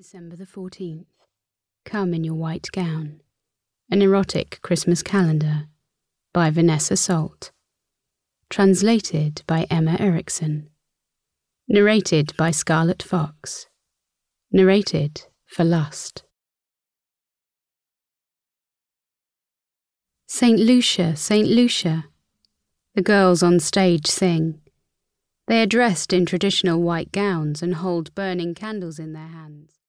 December the 14th. Come in your white gown. An erotic Christmas calendar by Vanessa Salt. Translated by Emma Erickson. Narrated by Scarlett Fox. Narrated for Lust. St. Lucia, St. Lucia. The girls on stage sing. They are dressed in traditional white gowns and hold burning candles in their hands.